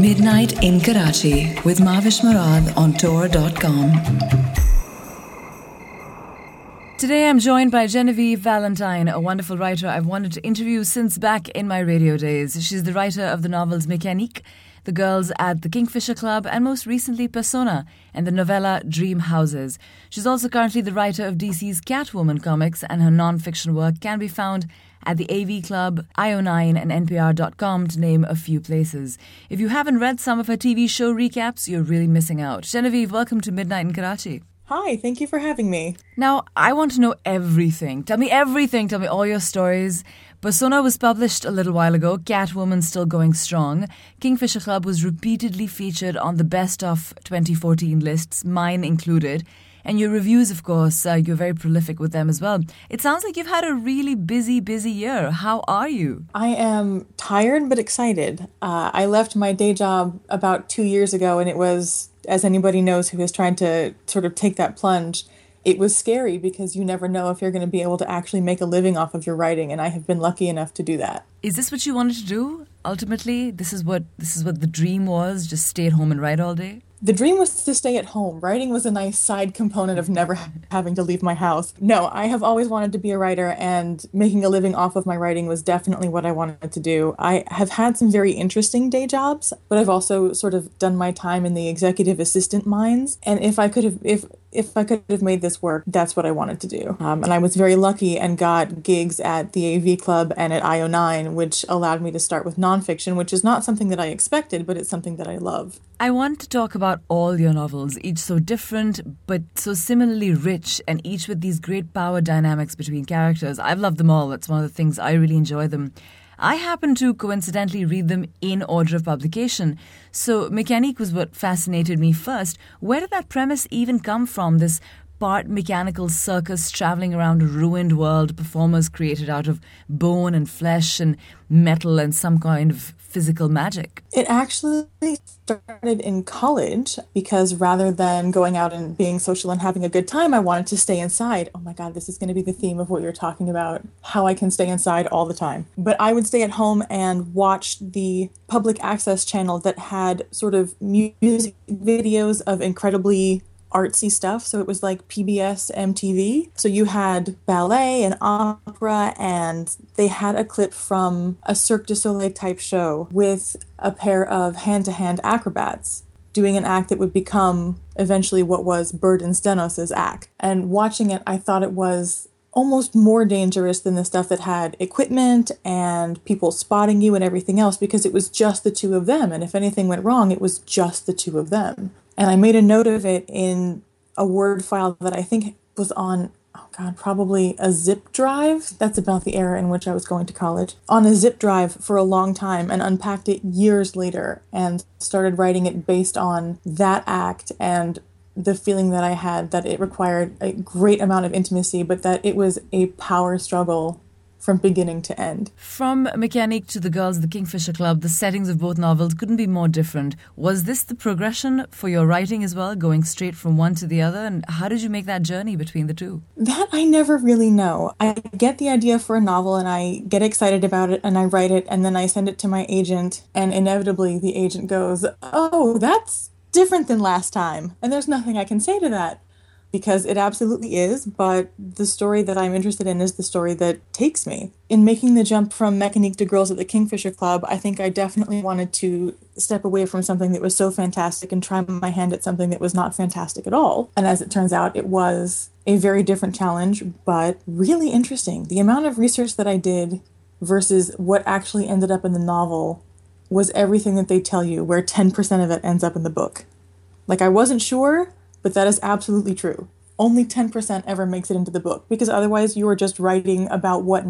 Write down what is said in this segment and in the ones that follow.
Midnight in Karachi with Mavish Murad on Tour.com. Today I'm joined by Genevieve Valentine, a wonderful writer I've wanted to interview since back in my radio days. She's the writer of the novels Mécanique, The Girls at the Kingfisher Club, and most recently Persona and the novella Dream Houses. She's also currently the writer of DC's Catwoman comics, and her non-fiction work can be found at the AV Club, IO9 and NPR.com, to name a few places. If you haven't read some of her TV show recaps, you're really missing out. Genevieve, welcome to Midnight in Karachi. Hi, thank you for having me. Now, I want to know everything. Tell me everything. Tell me all your stories. Persona was published a little while ago. Catwoman still going strong. Kingfisher Club was repeatedly featured on the best of 2014 lists, mine included. And your reviews, of course, you're very prolific with them as well. It sounds like you've had a really busy year. How are you? I am tired but excited. I left my day job about 2 years ago, and it was, as anybody knows who has tried to sort of take that plunge, it was scary because you never know if you're going to be able to actually make a living off of your writing, and I have been lucky enough to do that. Is this what you wanted to do? Ultimately, this is what the dream was, just stay at home and write all day? The dream was to stay at home. Writing was a nice side component of never having to leave my house. No, I have always wanted to be a writer, and making a living off of my writing was definitely what I wanted to do. I have had some very interesting day jobs, but I've also sort of done my time in the executive assistant mines. And if I could have made this work, that's what I wanted to do. And I was very lucky and got gigs at the AV Club and at IO9, which allowed me to start with nonfiction, which is not something that I expected, but it's something that I love. I want to talk about all your novels, each so different but so similarly rich, and each with these great power dynamics between characters. I've loved them all. That's one of the things I really enjoy them. I happen to coincidentally read them in order of publication. So Mécanique was what fascinated me first. Where did that premise even come from, this part mechanical circus traveling around a ruined world, performers created out of bone and flesh and metal and some kind of physical magic? It actually started in college because rather than going out and being social and having a good time, I wanted to stay inside. Oh my God, this is going to be the theme of what you're talking about, how I can stay inside all the time. But I would stay at home and watch the public access channel that had sort of music videos of incredibly artsy stuff. So it was like PBS MTV. So you had ballet and opera, and they had a clip from a Cirque du Soleil type show with a pair of hand-to-hand acrobats doing an act that would become eventually what was Bird and Stenos' act. And watching it, I thought it was almost more dangerous than the stuff that had equipment and people spotting you and everything else, because it was just the two of them. And if anything went wrong, it was just the two of them. And I made a note of it in a Word file that I think was on, probably a zip drive. That's about the era in which I was going to college. On a zip drive for a long time, and unpacked it years later and started writing it based on that act and the feeling that I had that it required a great amount of intimacy, but that it was a power struggle from beginning to end. From Mécanique to The Girls at the Kingfisher Club, the settings of both novels couldn't be more different. Was this the progression for your writing as well, going straight from one to the other? And how did you make that journey between the two? That I never really know. I get the idea for a novel and I get excited about it and I write it, and then I send it to my agent, and inevitably the agent goes, "Oh, that's different than last time." And there's nothing I can say to that, because it absolutely is, but the story that I'm interested in is the story that takes me. In making the jump from Mécanique to Girls at the Kingfisher Club, I think I definitely wanted to step away from something that was so fantastic and try my hand at something that was not fantastic at all. And as it turns out, it was a very different challenge, but really interesting. The amount of research that I did versus what actually ended up in the novel was everything that they tell you, where 10% of it ends up in the book. Like, I wasn't sure, but that is absolutely true. Only 10% ever makes it into the book, because otherwise you are just writing about what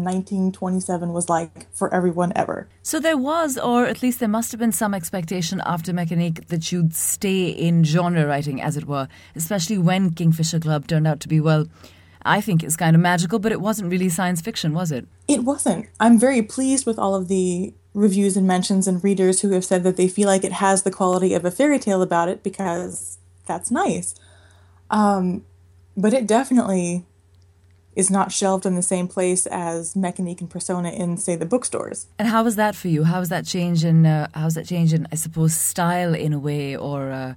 1927 was like for everyone ever. So there was, or at least there must have been, some expectation after Mécanique that you'd stay in genre writing, as it were, especially when Kingfisher Club turned out to be, well, I think it's kind of magical, but it wasn't really science fiction, was it? It wasn't. I'm very pleased with all of the reviews and mentions and readers who have said that they feel like it has the quality of a fairy tale about it, because that's nice. But it definitely is not shelved in the same place as Mechanique and Persona in, say, the bookstores. And how was that for you? How was that change in, I suppose, style in a way, or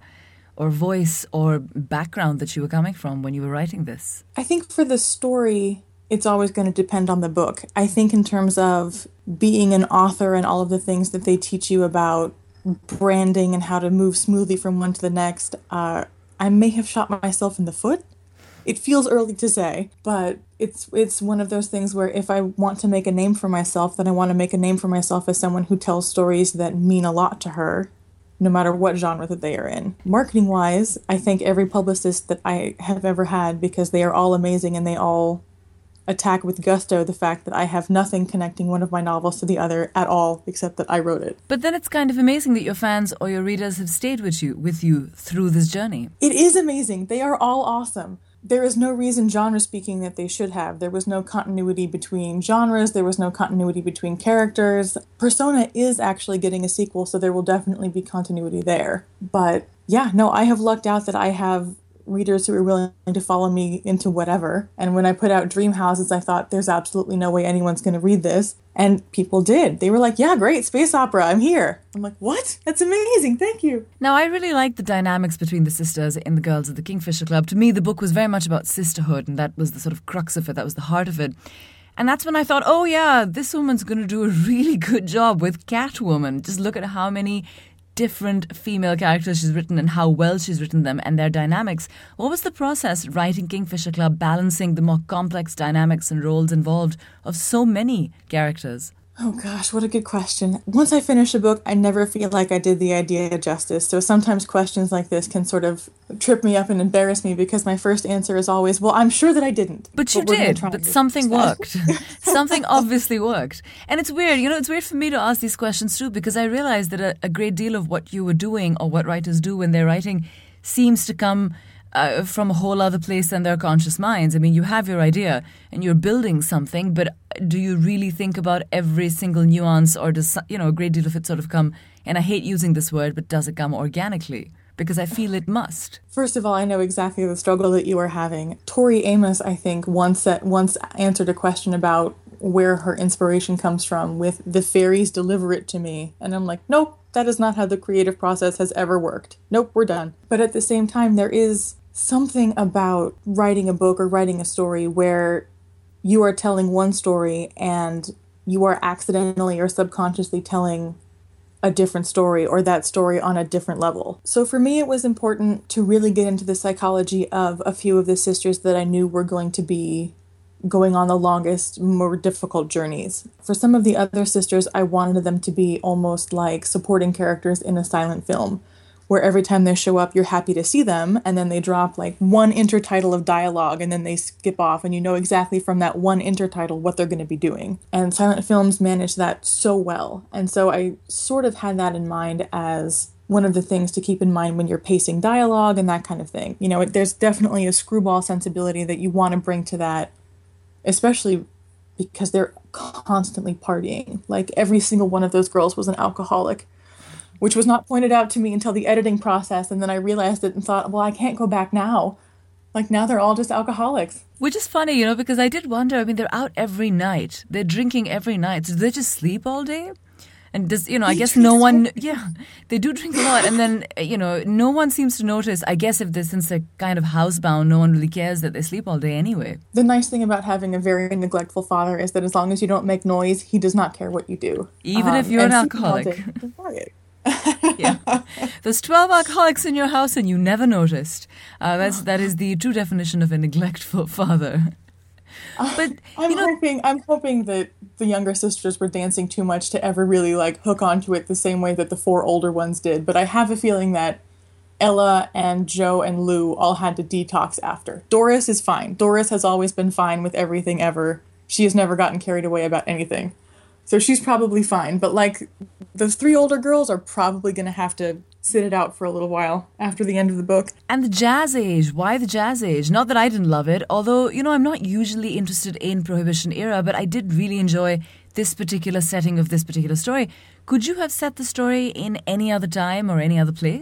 voice or background that you were coming from when you were writing this? I think for the story, it's always going to depend on the book. I think in terms of being an author and all of the things that they teach you about branding and how to move smoothly from one to the next, I may have shot myself in the foot. It feels early to say, but it's one of those things where if I want to make a name for myself, then I want to make a name for myself as someone who tells stories that mean a lot to her, no matter what genre that they are in. Marketing-wise, I thank every publicist that I have ever had because they are all amazing and they all attack with gusto the fact that I have nothing connecting one of my novels to the other at all, except that I wrote it. But then it's kind of amazing that your fans or your readers have stayed with you through this journey. It is amazing. They are all awesome. There is no reason, genre speaking, that they should have. There was no continuity between genres. There was no continuity between characters. Persona is actually getting a sequel, so there will definitely be continuity there. But yeah, no, I have lucked out that I have readers who are willing to follow me into whatever. And when I put out Dream Houses, I thought there's absolutely no way anyone's going to read this. And people did. They were like, yeah, great, space opera, I'm here. I'm like, what? That's amazing, thank you. Now, I really like the dynamics between the sisters in The Girls of the Kingfisher Club. To me, the book was very much about sisterhood, and that was the sort of crux of it, that was the heart of it. And that's when I thought, oh yeah, this woman's going to do a really good job with Catwoman. Just look at how many different female characters she's written and how well she's written them and their dynamics. What was the process writing Kingfisher Club, balancing the more complex dynamics and roles involved of so many characters? Oh gosh, what a good question. Once I finish a book, I never feel like I did the idea justice. So sometimes questions like this can sort of trip me up and embarrass me because my first answer is always, well, I'm sure that I didn't. But you did, but something worked. Something obviously worked. And it's weird, it's weird for me to ask these questions too, because I realize that a great deal of what you were doing or what writers do when they're writing seems to come from a whole other place than their conscious minds. I mean, you have your idea and you're building something, but do you really think about every single nuance, or does, a great deal of it sort of come, and I hate using this word, but does it come organically? Because I feel it must. First of all, I know exactly the struggle that you are having. Tori Amos, I think, once answered a question about where her inspiration comes from with "the fairies deliver it to me." And I'm like, nope, that is not how the creative process has ever worked. Nope, we're done. But at the same time, there is something about writing a book or writing a story where you are telling one story and you are accidentally or subconsciously telling a different story, or that story on a different level. So for me, it was important to really get into the psychology of a few of the sisters that I knew were going to be going on the longest, more difficult journeys. For some of the other sisters, I wanted them to be almost like supporting characters in a silent film, where every time they show up, you're happy to see them, and then they drop like one intertitle of dialogue, and then they skip off, and you know exactly from that one intertitle what they're going to be doing. And silent films manage that so well. And so I sort of had that in mind as one of the things to keep in mind when you're pacing dialogue and that kind of thing. There's definitely a screwball sensibility that you want to bring to that, especially because they're constantly partying. Like, every single one of those girls was an alcoholic, which was not pointed out to me until the editing process, and then I realized it and thought, well, I can't go back now. Like, now they're all just alcoholics. Which is funny, because I did wonder, they're out every night. They're drinking every night. So do they just sleep all day? And does, I guess no one, they do drink a lot. And then, no one seems to notice. I guess since they're kind of housebound, no one really cares that they sleep all day anyway. The nice thing about having a very neglectful father is that as long as you don't make noise, he does not care what you do. Even if you're an alcoholic. Yeah. There's 12 alcoholics in your house and you never noticed. That is the true definition of a neglectful father. But I'm hoping that the younger sisters were dancing too much to ever really hook onto it the same way that the four older ones did. But I have a feeling that Ella and Jo and Lou all had to detox after. Doris is fine. Doris has always been fine with everything ever. She has never gotten carried away about anything. So she's probably fine. But those three older girls are probably going to have to sit it out for a little while after the end of the book. And the Jazz Age. Why the Jazz Age? Not that I didn't love it, although, I'm not usually interested in Prohibition era, but I did really enjoy this particular setting of this particular story. Could you have set the story in any other time or any other place?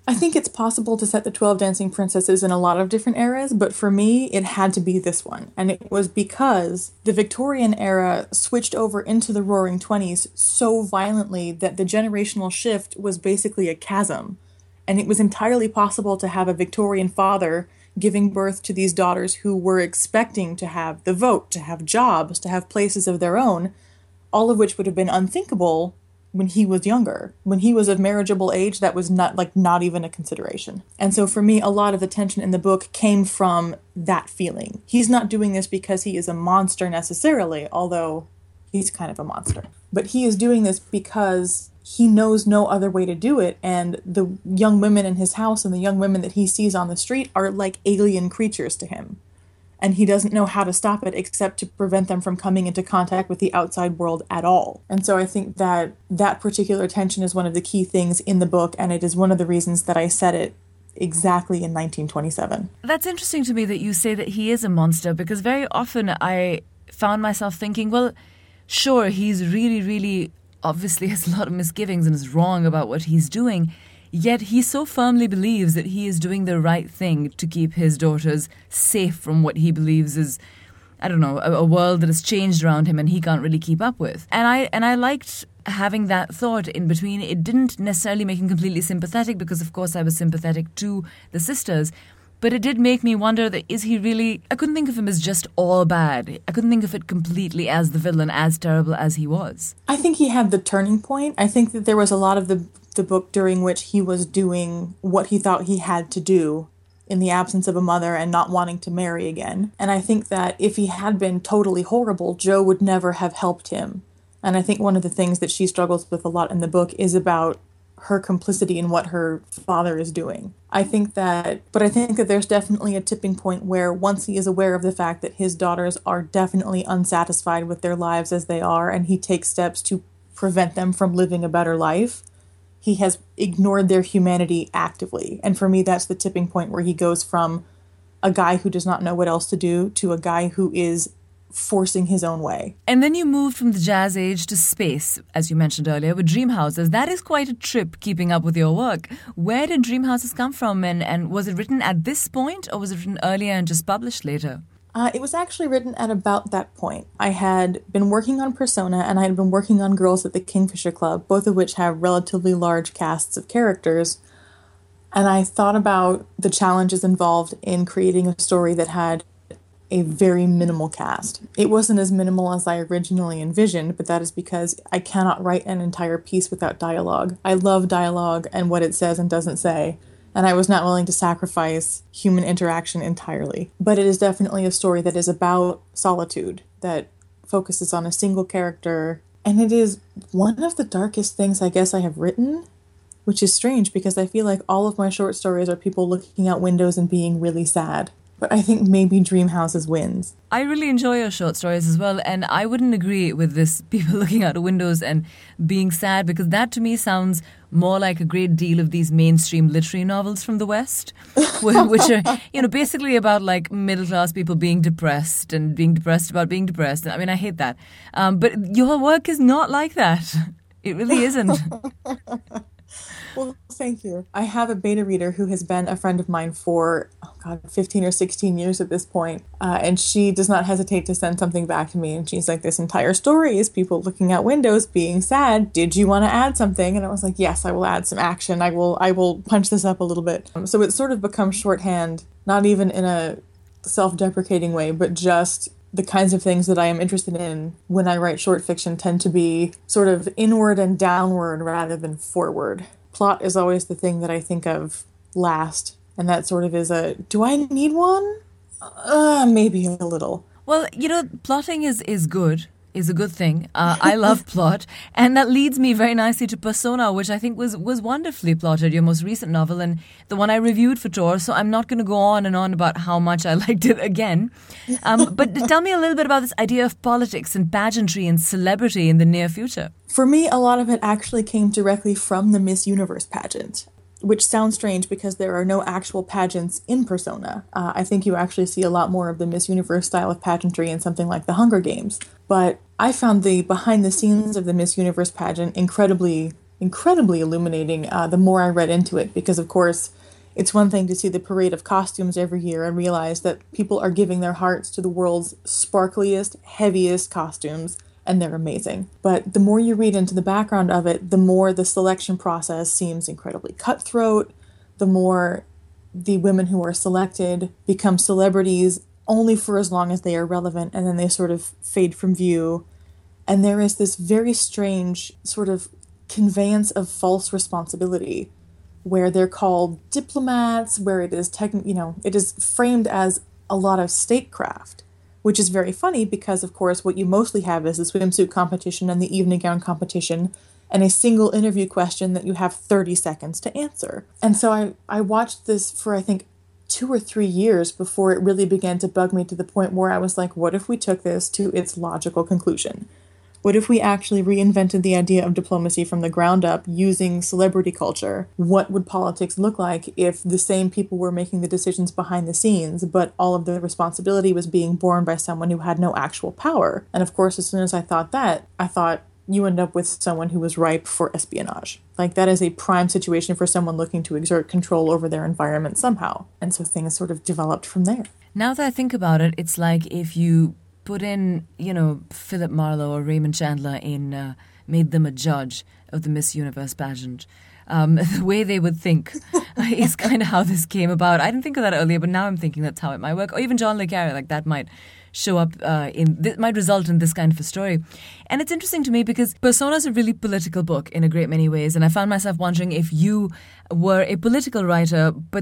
I think it's possible to set the 12 Dancing Princesses in a lot of different eras, but for me, it had to be this one. And it was because the Victorian era switched over into the Roaring Twenties so violently that the generational shift was basically a chasm. And it was entirely possible to have a Victorian father giving birth to these daughters who were expecting to have the vote, to have jobs, to have places of their own, all of which would have been unthinkable when he was younger. When he was of marriageable age, that was not even a consideration. And so for me, a lot of the tension in the book came from that feeling. He's not doing this because he is a monster necessarily, although he's kind of a monster. But he is doing this because he knows no other way to do it, and the young women in his house and the young women that he sees on the street are like alien creatures to him. And he doesn't know how to stop it except to prevent them from coming into contact with the outside world at all. And so I think that that particular tension is one of the key things in the book, and it is one of the reasons that I set it exactly in 1927. That's interesting to me that you say that he is a monster, because very often I found myself thinking, well, sure, he's really, really obviously has a lot of misgivings and is wrong about what he's doing, yet he so firmly believes that he is doing the right thing to keep his daughters safe from what he believes is, I don't know, a world that has changed around him and he can't really keep up with. And I liked having that thought in between. It didn't necessarily make him completely sympathetic, because of course I was sympathetic to the sisters, but it did make me wonder that is he really... I couldn't think of him as just all bad. I couldn't think of it completely as the villain, as terrible as he was. I think he had the turning point. I think that there was a lot of the book during which he was doing what he thought he had to do in the absence of a mother and not wanting to marry again. And I think that if he had been totally horrible, Jo would never have helped him. And I think one of the things that she struggles with a lot in the book is about her complicity in what her father is doing. I think that there's definitely a tipping point where once he is aware of the fact that his daughters are definitely unsatisfied with their lives as they are, and he takes steps to prevent them from living a better life, he has ignored their humanity actively. And for me, that's the tipping point where he goes from a guy who does not know what else to do to a guy who is forcing his own way. And then you moved from the jazz age to space, as you mentioned earlier, with Dream Houses. That is quite a trip, keeping up with your work. Where did Dream Houses come from, and was it written at this point, or was it written earlier and just published later? It was actually written at about that point. I had been working on Persona, and I had been working on Girls at the Kingfisher Club, both of which have relatively large casts of characters. And I thought about the challenges involved in creating a story that had a very minimal cast. It wasn't as minimal as I originally envisioned, but that is because I cannot write an entire piece without dialogue. I love dialogue and what it says and doesn't say, and I was not willing to sacrifice human interaction entirely. But it is definitely a story that is about solitude, that focuses on a single character, and it is one of the darkest things I guess I have written, which is strange because I feel like all of my short stories are people looking out windows and being really sad. But I think maybe Dream Houses wins. I really enjoy your short stories as well, and I wouldn't agree with this people looking out of windows and being sad, because that to me sounds more like a great deal of these mainstream literary novels from the West, which are, basically about like middle-class people being depressed and being depressed about being depressed. I mean, I hate that. But your work is not like that. It really isn't. Well, thank you. I have a beta reader who has been a friend of mine for, 15 or 16 years at this point. And she does not hesitate to send something back to me. And she's like, this entire story is people looking out windows, being sad. Did you want to add something? And I was like, yes, I will add some action. I will punch this up a little bit. So it's sort of become shorthand, not even in a self-deprecating way, but just the kinds of things that I am interested in when I write short fiction tend to be sort of inward and downward rather than forward. Plot is always the thing that I think of last, and that sort of is do I need one? Maybe a little. Well, plotting is good, is a good thing. I love plot, and that leads me very nicely to Persona, which I think was wonderfully plotted, your most recent novel, and the one I reviewed for Tor, so I'm not going to go on and on about how much I liked it again. But tell me a little bit about this idea of politics and pageantry and celebrity in the near future. For me, a lot of it actually came directly from the Miss Universe pageant, which sounds strange because there are no actual pageants in Persona. I think you actually see a lot more of the Miss Universe style of pageantry in something like the Hunger Games. But I found the behind the scenes of the Miss Universe pageant incredibly incredibly illuminating the more I read into it, because of course it's one thing to see the parade of costumes every year and realize that people are giving their hearts to the world's sparkliest, heaviest costumes, and they're amazing. But the more you read into the background of it, the more the selection process seems incredibly cutthroat, the more the women who are selected become celebrities only for as long as they are relevant, and then they sort of fade from view. And there is this very strange sort of conveyance of false responsibility where they're called diplomats, where it is it is framed as a lot of statecraft, which is very funny because, of course, what you mostly have is the swimsuit competition and the evening gown competition and a single interview question that you have 30 seconds to answer. And so I watched this for, I think, 2 or 3 years before it really began to bug me to the point where I was like, what if we took this to its logical conclusion? What if we actually reinvented the idea of diplomacy from the ground up using celebrity culture? What would politics look like if the same people were making the decisions behind the scenes, but all of the responsibility was being borne by someone who had no actual power? And of course, as soon as I thought that, I thought you end up with someone who was ripe for espionage. Like, that is a prime situation for someone looking to exert control over their environment somehow. And so things sort of developed from there. Now that I think about it, it's like if you put in, Philip Marlowe or Raymond Chandler in, made them a judge of the Miss Universe pageant. The way they would think is kind of how this came about. I didn't think of that earlier, but now I'm thinking that's how it might work. Or even John le Carré, like that might show up might result in this kind of a story. And it's interesting to me because Persona is a really political book in a great many ways. And I found myself wondering if you were a political writer, but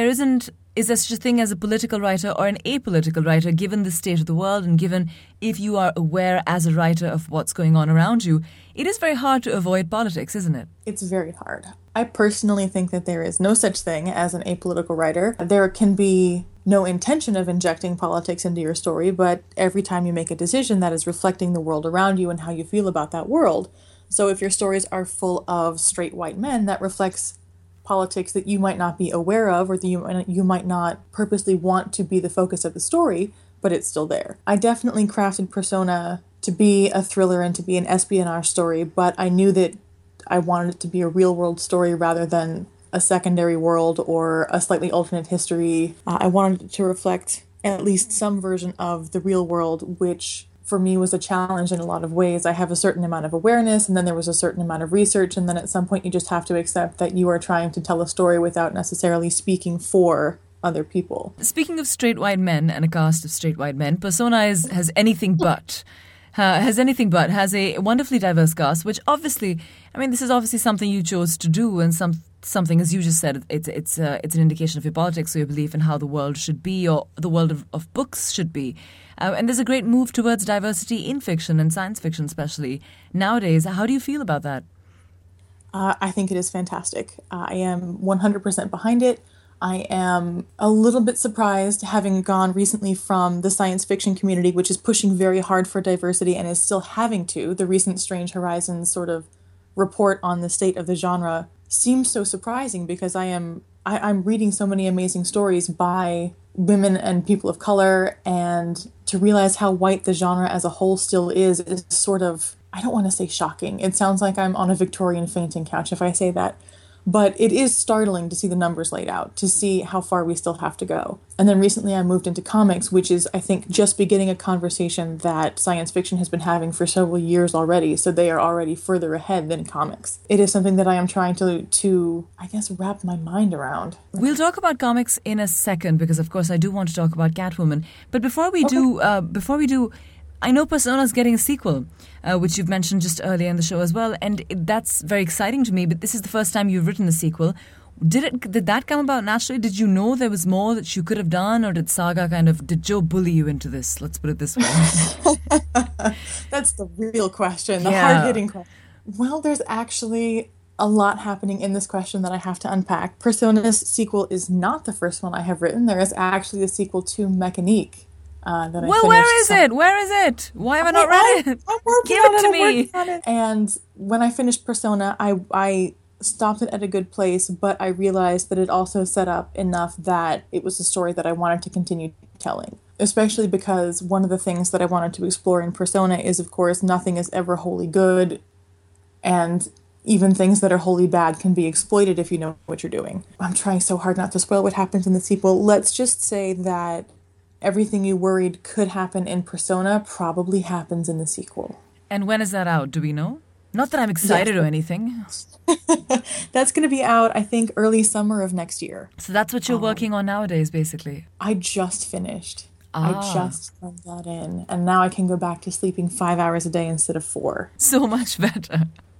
is there such a thing as a political writer or an apolitical writer, given the state of the world and given if you are aware as a writer of what's going on around you? It is very hard to avoid politics, isn't it? It's very hard. I personally think that there is no such thing as an apolitical writer. There can be no intention of injecting politics into your story, but every time you make a decision, that is reflecting the world around you and how you feel about that world. So if your stories are full of straight white men, that reflects politics that you might not be aware of, or that you might not purposely want to be the focus of the story, but it's still there. I definitely crafted Persona to be a thriller and to be an espionage story, but I knew that I wanted it to be a real-world story rather than a secondary world or a slightly alternate history. I wanted it to reflect at least some version of the real world, which for me was a challenge in a lot of ways. I have a certain amount of awareness, and then there was a certain amount of research, and then at some point you just have to accept that you are trying to tell a story without necessarily speaking for other people. Speaking of straight white men and a cast of straight white men, Persona has anything but. Has a wonderfully diverse cast, which obviously, this is obviously something you chose to do, and something, as you just said, it's an indication of your politics or your belief in how the world should be, or the world of books should be. And there's a great move towards diversity in fiction and science fiction, especially nowadays. How do you feel about that? I think it is fantastic. I am 100% behind it. I am a little bit surprised, having gone recently from the science fiction community, which is pushing very hard for diversity and is still having to. The recent Strange Horizons sort of report on the state of the genre seems so surprising, because I'm reading so many amazing stories by women and people of color, and to realize how white the genre as a whole still is sort of, I don't want to say shocking. It sounds like I'm on a Victorian fainting couch if I say that. But it is startling to see the numbers laid out, to see how far we still have to go. And then recently I moved into comics, which is, I think, just beginning a conversation that science fiction has been having for several years already, so they are already further ahead than comics. It is something that I am trying to I guess, wrap my mind around. We'll talk about comics in a second, because, of course, I do want to talk about Catwoman. But before we do, I know Persona's getting a sequel, which you've mentioned just earlier in the show as well, and that's very exciting to me, but this is the first time you've written a sequel. Did that come about naturally? Did you know there was more that you could have done, or did Joe bully you into this? Let's put it this way. That's the real question, the hard-hitting question. Well, there's actually a lot happening in this question that I have to unpack. Persona's sequel is not the first one I have written. There is actually a sequel to Mechanique. Where is it? Why have I not read it? I'm working Give on it to me. I'm working on it. And when I finished Persona, I stopped it at a good place, but I realized that it also set up enough that it was a story that I wanted to continue telling. Especially because one of the things that I wanted to explore in Persona is, of course, nothing is ever wholly good. And even things that are wholly bad can be exploited if you know what you're doing. I'm trying so hard not to spoil what happens in the sequel. Let's just say that everything you worried could happen in Persona probably happens in the sequel. And when is that out? Do we know? Not that I'm excited or anything. That's going to be out, I think, early summer of next year. So that's what you're working on nowadays, basically. I just finished. I just turned that in. And now I can go back to sleeping 5 hours a day instead of 4. So much better.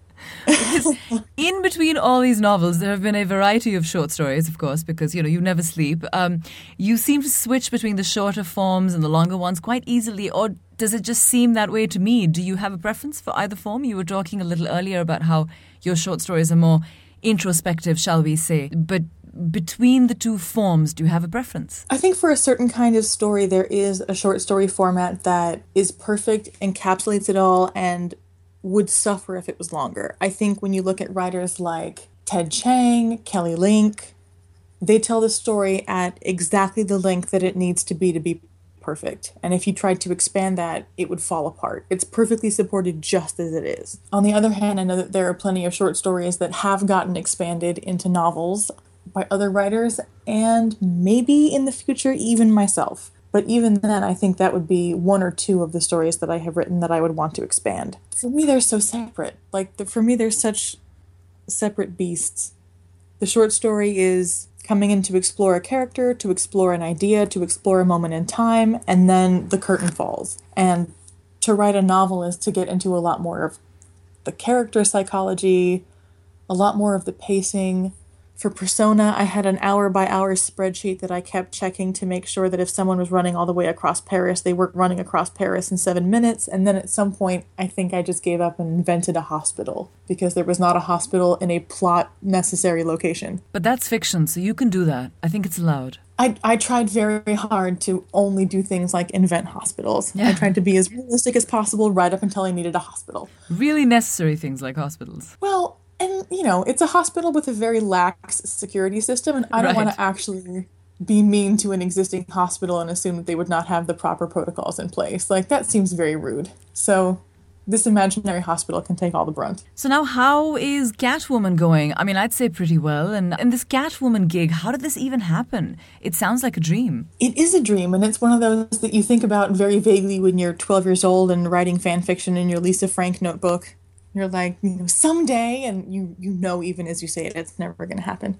Because in between all these novels, there have been a variety of short stories, of course, because, you never sleep. You seem to switch between the shorter forms and the longer ones quite easily, or does it just seem that way to me? Do you have a preference for either form? You were talking a little earlier about how your short stories are more introspective, shall we say. But between the two forms, do you have a preference? I think for a certain kind of story, there is a short story format that is perfect, encapsulates it all, and would suffer if it was longer. I think when you look at writers like Ted Chiang, Kelly Link, they tell the story at exactly the length that it needs to be perfect. And if you tried to expand that, it would fall apart. It's perfectly supported just as it is. On the other hand, I know that there are plenty of short stories that have gotten expanded into novels by other writers, and maybe in the future, even myself. But even then, I think that would be 1 or 2 of the stories that I have written that I would want to expand. For me, they're so separate. For me, they're such separate beasts. The short story is coming in to explore a character, to explore an idea, to explore a moment in time, and then the curtain falls. And to write a novel is to get into a lot more of the character psychology, a lot more of the pacing. For Persona, I had an hour-by-hour spreadsheet that I kept checking to make sure that if someone was running all the way across Paris, they weren't running across Paris in 7 minutes. And then at some point, I think I just gave up and invented a hospital because there was not a hospital in a plot-necessary location. But that's fiction, so you can do that. I think it's allowed. I tried very hard to only do things like invent hospitals. Yeah. I tried to be as realistic as possible right up until I needed a hospital. Really necessary things like hospitals. Well, and, it's a hospital with a very lax security system, and I don't want to actually be mean to an existing hospital and assume that they would not have the proper protocols in place. That seems very rude. So this imaginary hospital can take all the brunt. So now how is Catwoman going? I mean, I'd say pretty well. And this Catwoman gig, how did this even happen? It sounds like a dream. It is a dream, and it's one of those that you think about very vaguely when you're 12 years old and writing fan fiction in your Lisa Frank notebook. You're like, someday, and you know even as you say it, it's never going to happen.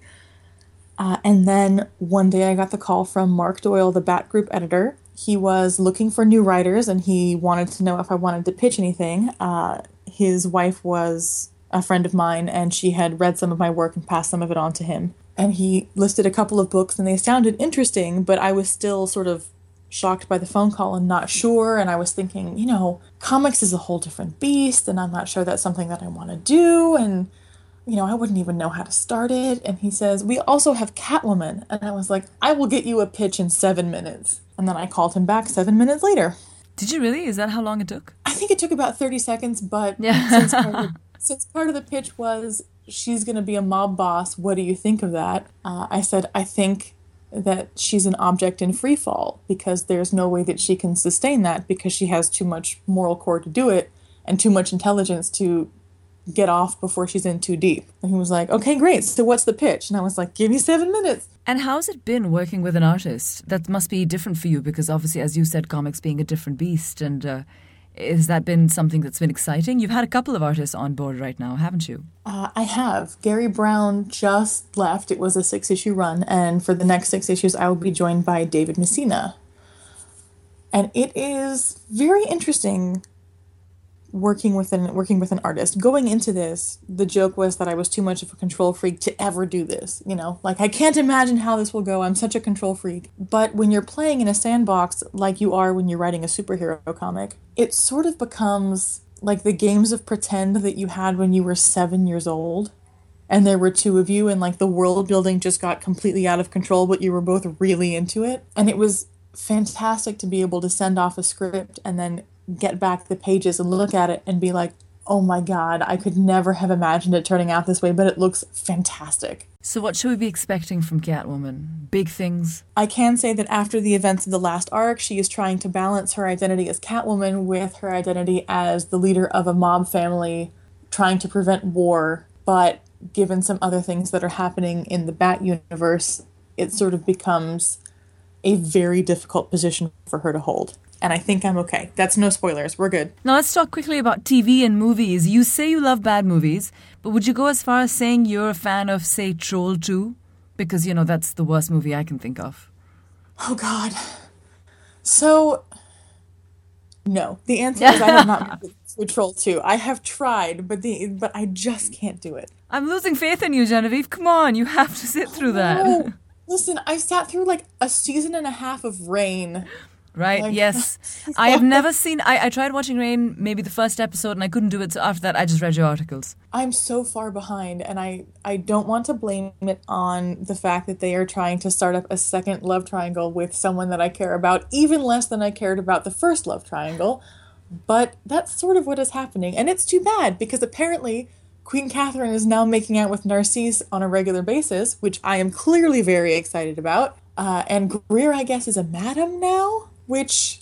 And then one day I got the call from Mark Doyle, the Bat Group editor. He was looking for new writers, and he wanted to know if I wanted to pitch anything. His wife was a friend of mine, and she had read some of my work and passed some of it on to him. And he listed a couple of books, and they sounded interesting, but I was still sort of shocked by the phone call and not sure. And I was thinking, comics is a whole different beast, and I'm not sure that's something that I want to do. And, I wouldn't even know how to start it. And he says, we also have Catwoman. And I was like, I will get you a pitch in 7 minutes. And then I called him back 7 minutes later. Did you really? Is that how long it took? I think it took about 30 seconds, but since part of the pitch was, she's going to be a mob boss, what do you think of that? I said, I think that she's an object in free fall because there's no way that she can sustain that because she has too much moral core to do it and too much intelligence to get off before she's in too deep. And he was like, okay, great. So what's the pitch? And I was like, give me 7 minutes. And how's it been working with an artist? That must be different for you because obviously, as you said, comics being a different beast. And has that been something that's been exciting? You've had a couple of artists on board right now, haven't you? I have. Gary Brown just left. It was a 6-issue run. And for the next 6 issues, I will be joined by David Messina. And it is very interesting working with an artist. Going into this, the joke was that I was too much of a control freak to ever do this. I can't imagine how this will go. I'm such a control freak. But when you're playing in a sandbox like you are when you're writing a superhero comic, it sort of becomes like the games of pretend that you had when you were 7 years old. And there were 2 of you, and the world building just got completely out of control, but you were both really into it. And it was fantastic to be able to send off a script and then get back the pages and look at it and be like, oh my God, I could never have imagined it turning out this way, but it looks fantastic. So what should we be expecting from Catwoman? Big things? I can say that after the events of the last arc, she is trying to balance her identity as Catwoman with her identity as the leader of a mob family trying to prevent war but given some other things that are happening in the Bat universe, it sort of becomes a very difficult position for her to hold. And I think I'm okay. That's no spoilers. We're good. Now let's talk quickly about TV and movies. You say you love bad movies, but would you go as far as saying you're a fan of, say, Troll 2? Because, that's the worst movie I can think of. Oh, God. So, no. The answer is I have not made Troll 2. I have tried, but I just can't do it. I'm losing faith in you, Genevieve. Come on, you have to sit through that. No. Listen, I sat through like a season and a half of Rain. Right, yes. I have never seen... I tried watching Rain, maybe the first episode, and I couldn't do it, so after that I just read your articles. I'm so far behind, and I don't want to blame it on the fact that they are trying to start up a second love triangle with someone that I care about, even less than I cared about the first love triangle, but that's sort of what is happening, and it's too bad, because apparently Queen Catherine is now making out with Narcisse on a regular basis, which I am clearly very excited about, and Greer, I guess, is a madam now? Which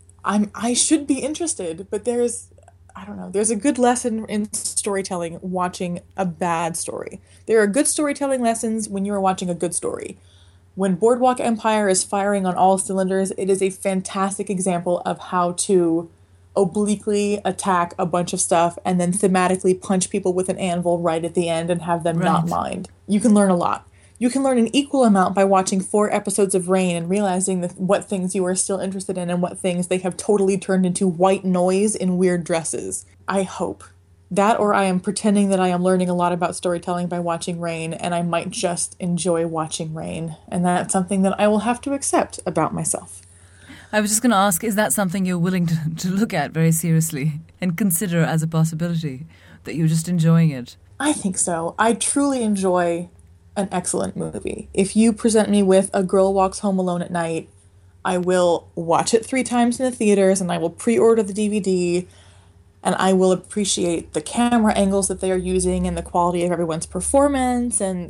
I should be interested, but there's a good lesson in storytelling watching a bad story. There are good storytelling lessons when you are watching a good story. When Boardwalk Empire is firing on all cylinders, it is a fantastic example of how to obliquely attack a bunch of stuff and then thematically punch people with an anvil right at the end and have them not mind. You can learn a lot. You can learn an equal amount by watching 4 episodes of Rain and realizing what things you are still interested in and what things they have totally turned into white noise in weird dresses. I hope. That, or I am pretending that I am learning a lot about storytelling by watching Rain, and I might just enjoy watching Rain. And that's something that I will have to accept about myself. I was just going to ask, is that something you're willing to look at very seriously and consider as a possibility, that you're just enjoying it? I think so. I truly enjoy an excellent movie. If you present me with A Girl Walks Home Alone at Night, I will watch it 3 times in the theaters, and I will pre-order the DVD, and I will appreciate the camera angles that they are using and the quality of everyone's performance and,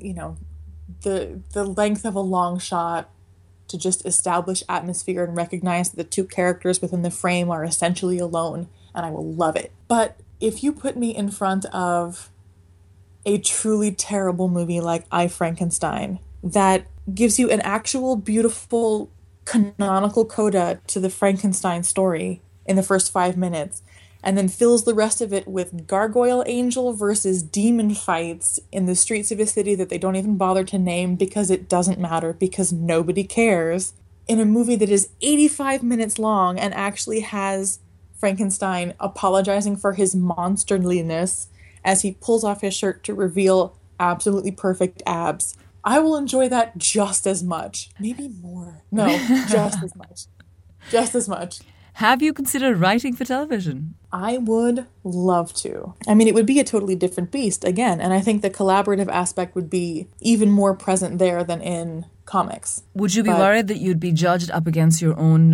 the length of a long shot to just establish atmosphere and recognize that the 2 characters within the frame are essentially alone, and I will love it. But if you put me in front of a truly terrible movie like I, Frankenstein, that gives you an actual beautiful canonical coda to the Frankenstein story in the first 5 minutes, and then fills the rest of it with gargoyle angel versus demon fights in the streets of a city that they don't even bother to name because it doesn't matter, because nobody cares, in a movie that is 85 minutes long and actually has Frankenstein apologizing for his monsterliness as he pulls off his shirt to reveal absolutely perfect abs. I will enjoy that just as much. Maybe more. No, just as much. Just as much. Have you considered writing for television? I would love to. I mean, it would be a totally different beast, again, and I think the collaborative aspect would be even more present there than in comics. Would you be worried that you'd be judged up against your own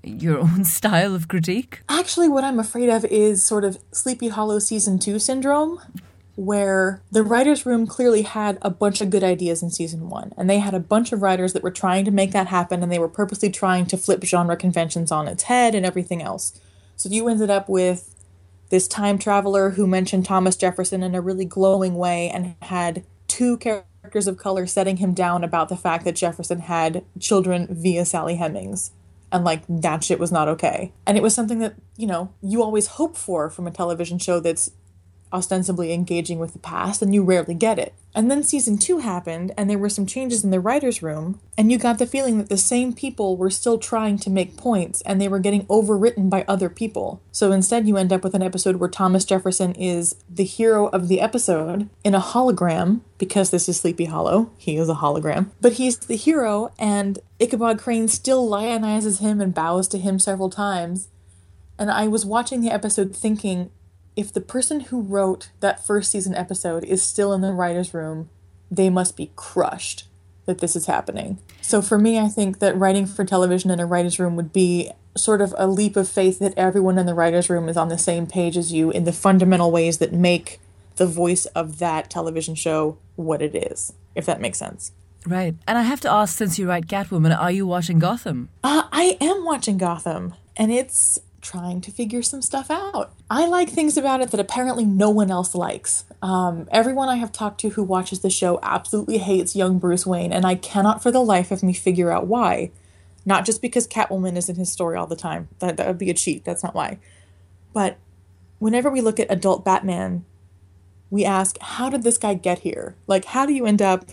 style of critique? Actually, what I'm afraid of is sort of Sleepy Hollow Season 2 syndrome, where the writer's room clearly had a bunch of good ideas in Season 1, and they had a bunch of writers that were trying to make that happen, and they were purposely trying to flip genre conventions on its head and everything else. So you ended up with this time traveler who mentioned Thomas Jefferson in a really glowing way and had 2 characters of color setting him down about the fact that Jefferson had children via Sally Hemings. And, that shit was not okay. And it was something that, you always hope for from a television show that's ostensibly engaging with the past, and you rarely get it. And then Season 2 happened, and there were some changes in the writer's room, and you got the feeling that the same people were still trying to make points, and they were getting overwritten by other people. So instead you end up with an episode where Thomas Jefferson is the hero of the episode in a hologram, because this is Sleepy Hollow, he is a hologram. But he's the hero, and Ichabod Crane still lionizes him and bows to him several times. And I was watching the episode thinking, if the person who wrote that first season episode is still in the writer's room, they must be crushed that this is happening. So for me, I think that writing for television in a writer's room would be sort of a leap of faith that everyone in the writer's room is on the same page as you in the fundamental ways that make the voice of that television show what it is, if that makes sense. Right. And I have to ask, since you write Catwoman, are you watching Gotham? I am watching Gotham, and it's trying to figure some stuff out. I like things about it that apparently no one else likes. Everyone I have talked to who watches the show absolutely hates young Bruce Wayne, and I cannot for the life of me figure out why. Not just because Catwoman is in his story all the time. That would be a cheat. That's not why. But whenever we look at adult Batman, we ask, how did this guy get here? Like, how do you end up,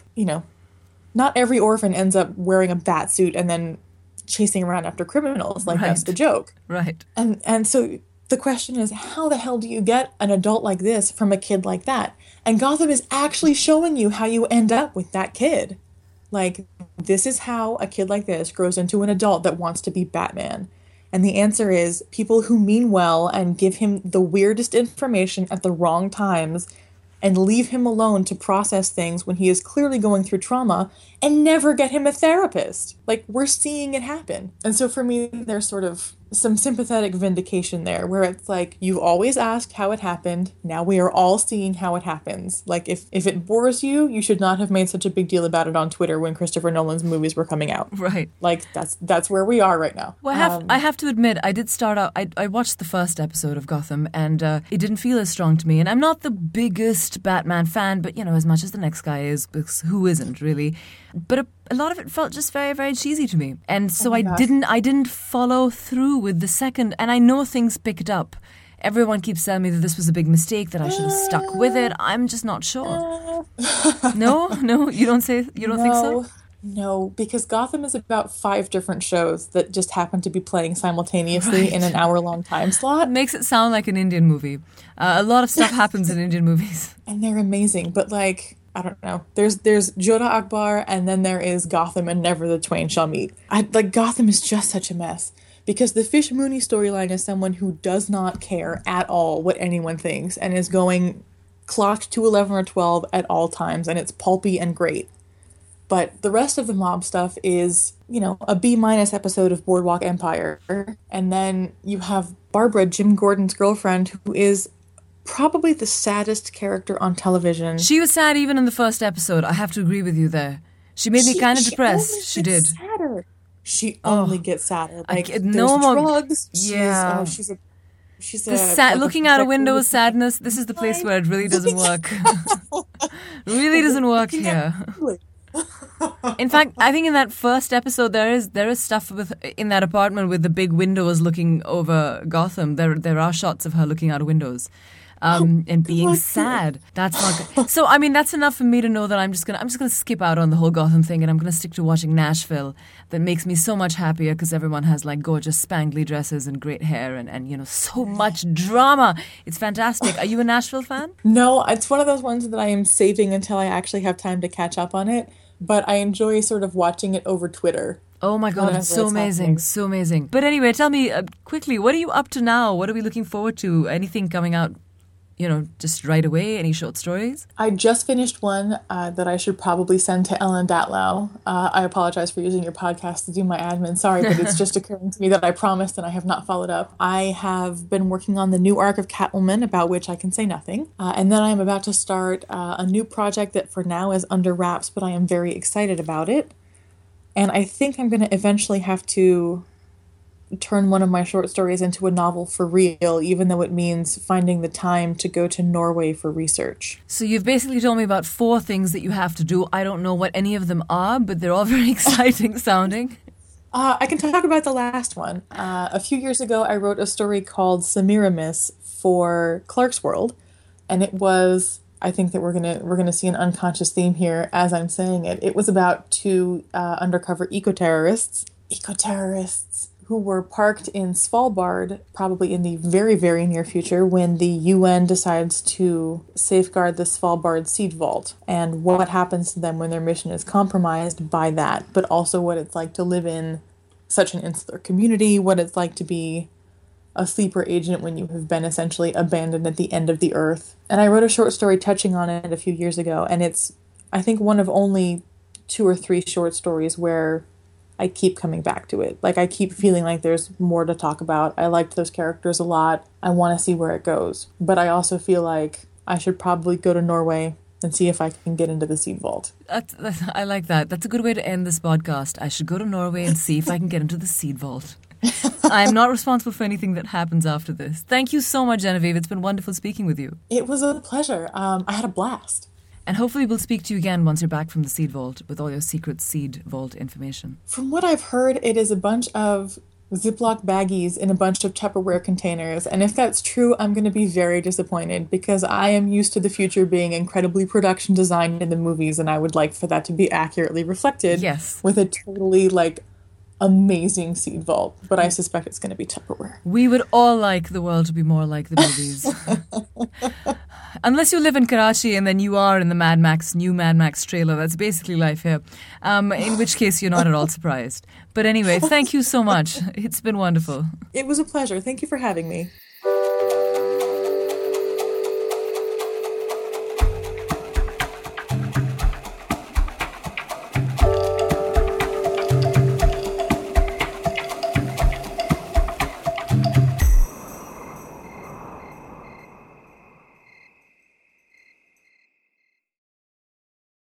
not every orphan ends up wearing a bat suit and then chasing around after criminals. Like, that's the joke. Right. And so the question is, how the hell do you get an adult like this from a kid like that? And Gotham is actually showing you how you end up with that kid. Like, this is how a kid like this grows into an adult that wants to be Batman. And the answer is people who mean well and give him the weirdest information at the wrong times and leave him alone to process things when he is clearly going through trauma and never get him a therapist. Like, we're seeing it happen. And so for me, there's sort of some sympathetic vindication there where it's like, you've always asked how it happened. Now we are all seeing how it happens. Like, if it bores you, you should not have made such a big deal about it on Twitter when Christopher Nolan's movies were coming out. Right. Like, that's where we are right now. Well, I have to admit, I did start out, I watched the first episode of Gotham and it didn't feel as strong to me. And I'm not the biggest Batman fan, but, as much as the next guy is, because who isn't really? But a lot of it felt just very, very cheesy to me. And so I didn't follow through with the second. And I know things picked up. Everyone keeps telling me that this was a big mistake, that I should have stuck with it. I'm just not sure. No, you don't think so? No, because Gotham is about 5 different shows that just happen to be playing simultaneously in an hour-long time slot. It makes it sound like an Indian movie. A lot of stuff happens in Indian movies. And they're amazing, but like, I don't know. There's Jodha Akbar, and then there is Gotham and Never the Twain Shall Meet. Gotham is just such a mess. Because the Fish Mooney storyline is someone who does not care at all what anyone thinks and is going clocked to 11 or 12 at all times, and it's pulpy and great. But the rest of the mob stuff is, a B- episode of Boardwalk Empire. And then you have Barbara, Jim Gordon's girlfriend, who is probably the saddest character on television. She was sad even in the first episode. I have to agree with you there. She made me kind of depressed. She did. Sadder. She only gets sadder. Like, there's no more drugs. Yeah. She's looking out a window is sadness. This is the place where it really doesn't work. Really doesn't work here. In fact, I think in that first episode there is stuff in that apartment with the big windows looking over Gotham. There are shots of her looking out of windows. And being sad. That's not good. So, that's enough for me to know that I'm just gonna skip out on the whole Gotham thing, and I'm gonna stick to watching Nashville. That makes me so much happier because everyone has like gorgeous spangly dresses and great hair and so much drama. It's fantastic. Are you a Nashville fan? No, it's one of those ones that I am saving until I actually have time to catch up on it. But I enjoy sort of watching it over Twitter. Oh my God, it's so amazing, so amazing. But anyway, tell me quickly, what are you up to now? What are we looking forward to? Anything coming out? Just right away? Any short stories? I just finished one that I should probably send to Ellen Datlow. I apologize for using your podcast to do my admin. Sorry, but it's just occurring to me that I promised and I have not followed up. I have been working on the new arc of Catwoman, about which I can say nothing. And then I am about to start a new project that for now is under wraps, but I am very excited about it. And I think I'm going to eventually have to turn one of my short stories into a novel for real, even though it means finding the time to go to Norway for research. So you've basically told me about 4 things that you have to do. I don't know what any of them are, but they're all very exciting sounding. I can talk about the last one. A few years ago, I wrote a story called Semiramis for Clarkesworld, and it was, I think that we're gonna see an unconscious theme here as I'm saying it. It was about 2 undercover eco-terrorists who were parked in Svalbard, probably in the very, very near future, when the UN decides to safeguard the Svalbard seed vault, and what happens to them when their mission is compromised by that, but also what it's like to live in such an insular community, what it's like to be a sleeper agent when you have been essentially abandoned at the end of the earth. And I wrote a short story touching on it a few years ago, and it's, I think, one of only 2 or 3 short stories where I keep coming back to it. Like, I keep feeling like there's more to talk about. I liked those characters a lot. I want to see where it goes. But I also feel like I should probably go to Norway and see if I can get into the seed vault. I like that. That's a good way to end this podcast. I should go to Norway and see if I can get into the seed vault. I'm not responsible for anything that happens after this. Thank you so much, Genevieve. It's been wonderful speaking with you. It was a pleasure. I had a blast. And hopefully we'll speak to you again once you're back from the Seed Vault with all your secret Seed Vault information. From what I've heard, it is a bunch of Ziploc baggies in a bunch of Tupperware containers. And if that's true, I'm going to be very disappointed because I am used to the future being incredibly production designed in the movies, and I would like for that to be accurately reflected with a totally, amazing Seed Vault. But I suspect it's going to be Tupperware. We would all like the world to be more like the movies. Unless you live in Karachi and then you are in the new Mad Max trailer. That's basically life here. In which case you're not at all surprised. But anyway, thank you so much. It's been wonderful. It was a pleasure. Thank you for having me.